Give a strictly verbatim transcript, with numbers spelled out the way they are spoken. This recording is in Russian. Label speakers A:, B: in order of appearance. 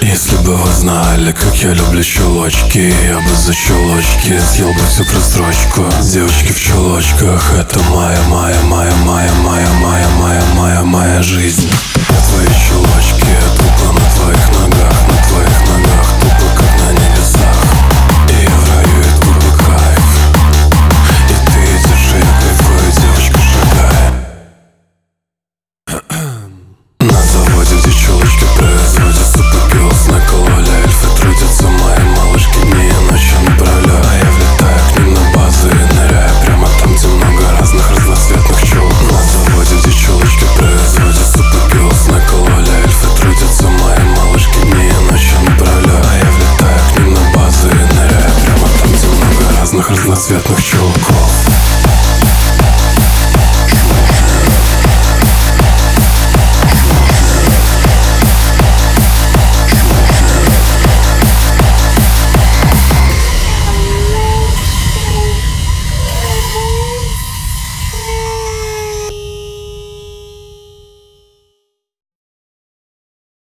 A: Если бы вы знали, как я люблю чулочки, я бы за чулочки съел бы всю просрочку. Девочки в чулочках, это моя, моя, моя, моя, моя, моя, моя, моя, моя жизнь. А твои чулочки, тупо на твоих ногах.